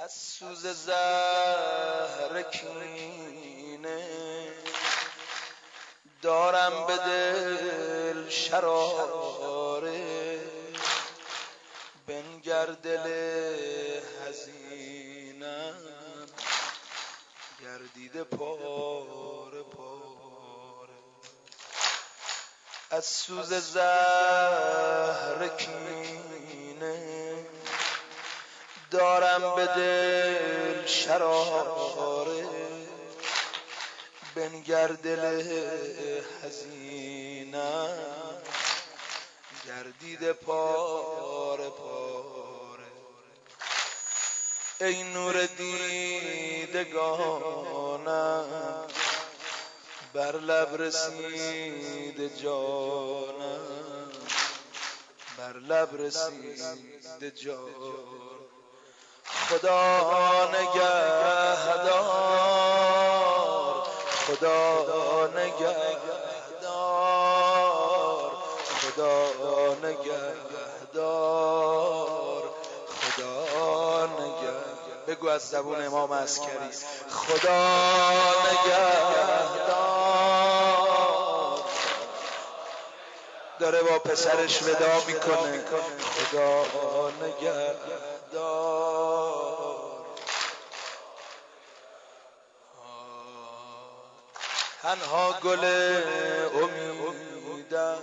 از سوز زهر کینه دارم به دل شراره، بنگر دل حزینم گردیده پاره پاره. از سوز زهر کینه دارم به دل شراره، بنگر دل حزینم گردیده پاره پاره. ای نور دیدگانم بر لب رسیده جانم، بر لب رسیده جان. خدا نگهدار، خدا نگهدار، خدا نگهدار، خدا نگهدار. بگو از زبون امام عسکری خدا نگهدار. داره با پسرش ودا میکنه خدا نگهدار. تنها گل امیدم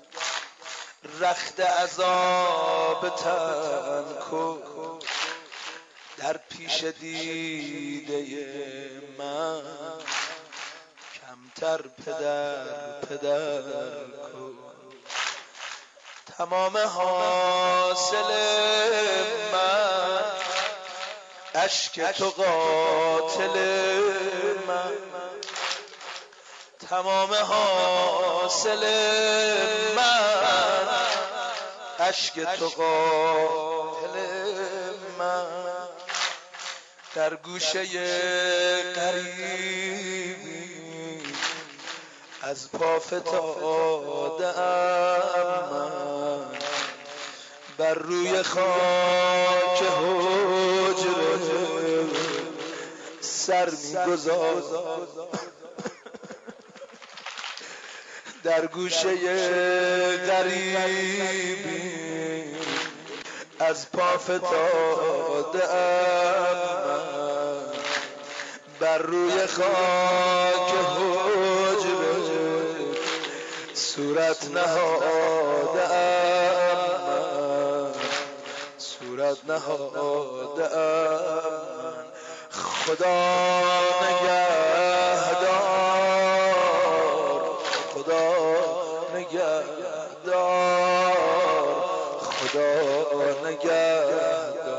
رخت عذاب تن کو، در پیش دیده من کمتر پدر کو. تمام حاصل من اشک تو قاتل من، تمام حاصل من اشک تو قاتل من. در گوشه غریبی از پا فتادم من، بر روی خاک حجره سر می‌گذارم. در گوشه غریبی از پا فتادم من، بر روی خاک حجره صورت نهادم من، صورت نهادم. خدا نگهدار، خدا نگهدار، خدا نگهدار.